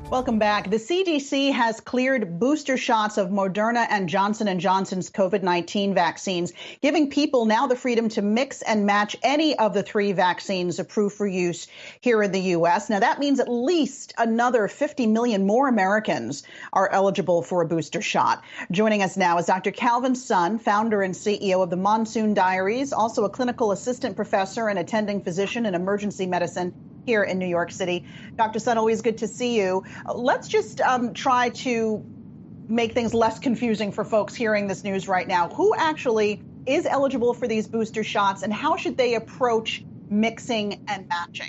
Welcome back. The CDC has cleared booster shots of Moderna and Johnson & Johnson's COVID-19 vaccines, giving people now the freedom to mix and match any of the three vaccines approved for use here in the U.S. Now, that means at least another 50 million more Americans are eligible for a booster shot. Joining us now is Dr. Calvin Sun, founder and CEO of the Monsoon Diaries, also a clinical assistant professor and attending physician in emergency medicine here in New York City. Dr. Sun, always good to see you. Let's just try to make things less confusing for folks hearing this news right now. Who actually is eligible for these booster shots, and how should they approach mixing and matching?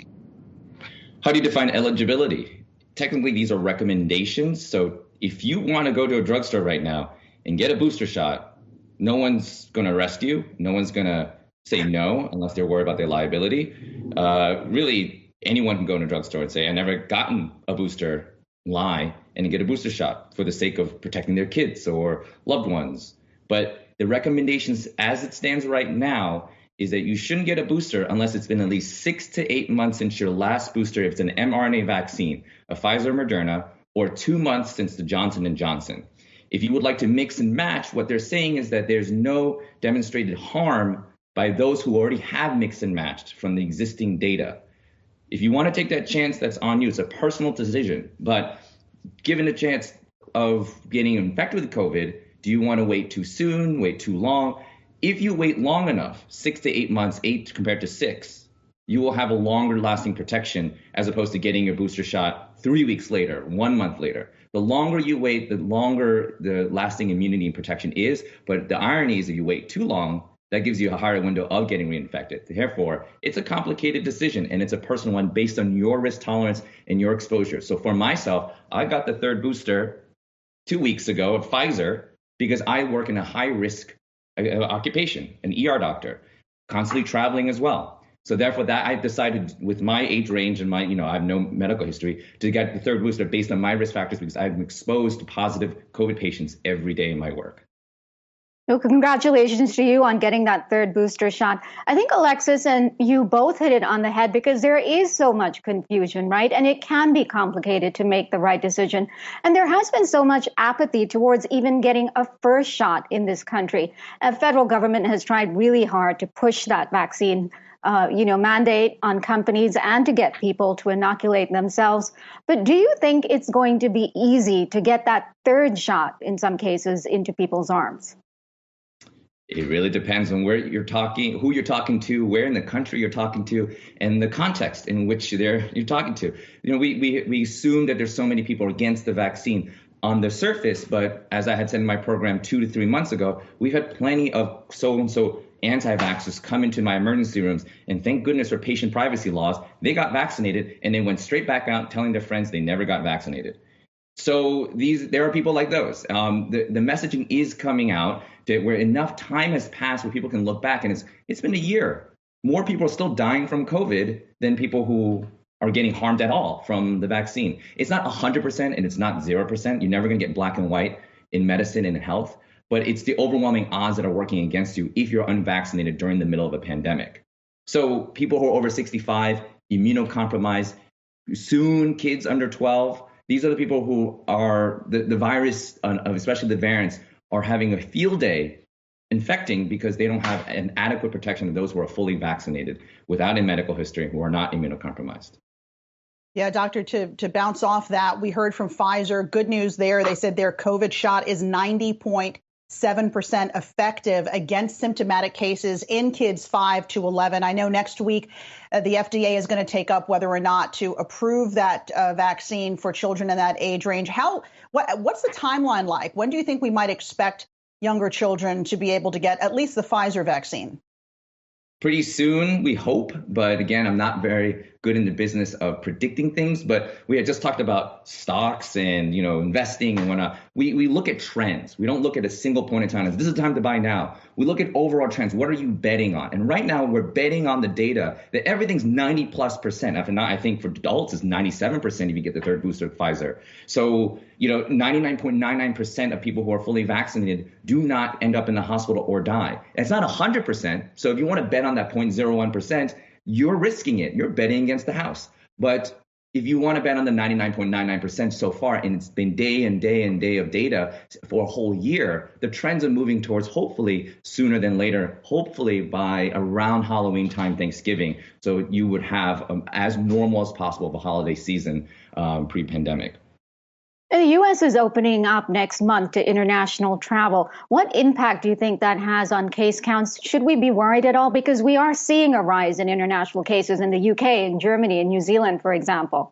How do you define eligibility? Technically, these are recommendations. So if you want to go to a drugstore right now and get a booster shot, no one's going to arrest you. No one's going to say no unless they're worried about their liability. Really, anyone can go in a drugstore and say, I never gotten a booster, lie, and get a booster shot for the sake of protecting their kids or loved ones. But the recommendations as it stands right now is that you shouldn't get a booster unless it's been at least 6 to 8 months since your last booster, if it's an mRNA vaccine, a Pfizer or Moderna, or 2 months since the Johnson & Johnson. If you would like to mix and match, what they're saying is that there's no demonstrated harm by those who already have mixed and matched from the existing data. If you want to take that chance, that's on you. It's a personal decision. But given the chance of getting infected with COVID, do you want to wait too soon, wait too long? If you wait long enough, 6 to 8 months, 8 compared to 6, you will have a longer lasting protection as opposed to getting your booster shot 3 weeks later, 1 month later. The longer you wait, the longer the lasting immunity and protection is. But the irony is if you wait too long, that gives you a higher window of getting reinfected. Therefore, it's a complicated decision, and it's a personal one based on your risk tolerance and your exposure. So for myself, I got the third booster 2 weeks ago of Pfizer because I work in a high-risk occupation, an ER doctor, constantly traveling as well. So therefore, that I decided with my age range and my, I have no medical history, to get the third booster based on my risk factors because I'm exposed to positive COVID patients every day in my work. Well, congratulations to you on getting that third booster shot. I think Alexis and you both hit it on the head because there is so much confusion, right? And it can be complicated to make the right decision. And there has been so much apathy towards even getting a first shot in this country. The federal government has tried really hard to push that vaccine mandate on companies and to get people to inoculate themselves. But do you think it's going to be easy to get that third shot in some cases into people's arms? It really depends on where you're talking, who you're talking to, where in the country you're talking to, and the context in which you're talking to. We assume that there's so many people against the vaccine on the surface, but as I had said in my program 2 to 3 months ago, we've had plenty of so-and-so anti-vaxxers come into my emergency rooms, and thank goodness for patient privacy laws, they got vaccinated and they went straight back out telling their friends they never got vaccinated. So there are people like those. The messaging is coming out that where enough time has passed where people can look back, and it's been a year. More people are still dying from COVID than people who are getting harmed at all from the vaccine. It's not 100% and it's not 0%. You're never going to get black and white in medicine and in health, but it's the overwhelming odds that are working against you if you're unvaccinated during the middle of a pandemic. So people who are over 65, immunocompromised, soon kids under 12, these are the people who are the virus, especially the variants, are having a field day infecting because they don't have an adequate protection of those who are fully vaccinated without a medical history who are not immunocompromised. Yeah, doctor, to bounce off that, we heard from Pfizer, good news there. They said their COVID shot is 90.7% effective against symptomatic cases in kids 5 to 11. I know next week the FDA is going to take up whether or not to approve that vaccine for children in that age range. What's the timeline like? When do you think we might expect younger children to be able to get at least the Pfizer vaccine? Pretty soon, we hope. But again, I'm not very good in the business of predicting things. But we had just talked about stocks and, investing and whatnot. We look at trends. We don't look at a single point in time. This is the time to buy now. We look at overall trends. What are you betting on? And right now, we're betting on the data that everything's 90+%. I think for adults, it's 97% if you get the third booster of Pfizer. So, 99.99% of people who are fully vaccinated do not end up in the hospital or die. It's not 100%. So if you want to bet on that 0.01%, you're risking it. You're betting against the house. But if you want to bet on the 99.99% so far, and it's been day and day and day of data for a whole year, the trends are moving towards hopefully sooner than later, hopefully by around Halloween time, Thanksgiving. So you would have as normal as possible of a holiday season pre-pandemic. The U.S. is opening up next month to international travel. What impact do you think that has on case counts? Should we be worried at all? Because we are seeing a rise in international cases in the UK, in Germany, and New Zealand, for example.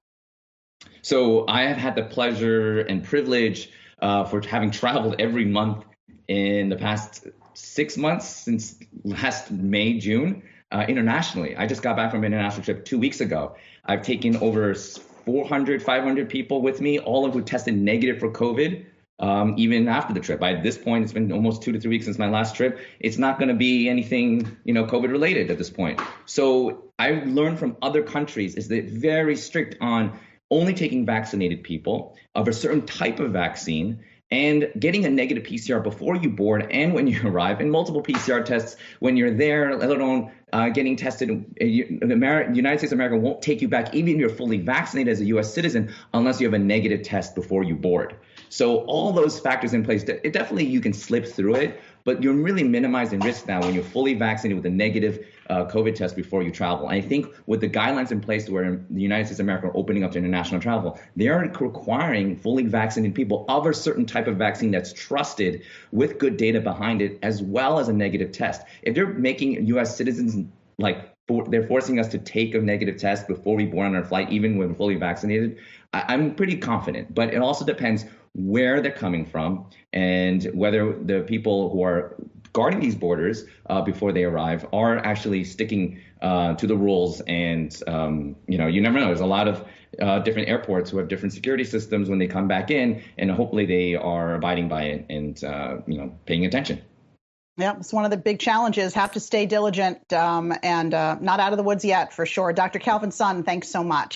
So I have had the pleasure and privilege for having traveled every month in the past 6 months since last May, June, internationally. I just got back from an international trip 2 weeks ago. I've taken over 400, 500 people with me, all of who tested negative for COVID, even after the trip. At this point, it's been almost 2 to 3 weeks since my last trip. It's not going to be anything, COVID related at this point. So I learned from other countries is that very strict on only taking vaccinated people of a certain type of vaccine and getting a negative PCR before you board and when you arrive, and multiple PCR tests when you're there, let alone getting tested. The United States of America won't take you back, even if you're fully vaccinated as a U.S. citizen, unless you have a negative test before you board. So all those factors in place, it definitely you can slip through it, but you're really minimizing risk now when you're fully vaccinated with a negative COVID test before you travel. And I think with the guidelines in place where the United States of America are opening up to international travel, they are requiring fully vaccinated people of a certain type of vaccine that's trusted with good data behind it, as well as a negative test. If they're making U.S. citizens they're forcing us to take a negative test before we board on our flight, even when fully vaccinated, I'm pretty confident. But it also depends where they're coming from and whether the people who are guarding these borders before they arrive are actually sticking to the rules. And, you never know. There's a lot of different airports who have different security systems when they come back in, and hopefully they are abiding by it and, paying attention. Yeah, it's one of the big challenges. Have to stay diligent and not out of the woods yet, for sure. Dr. Calvin Sun, thanks so much.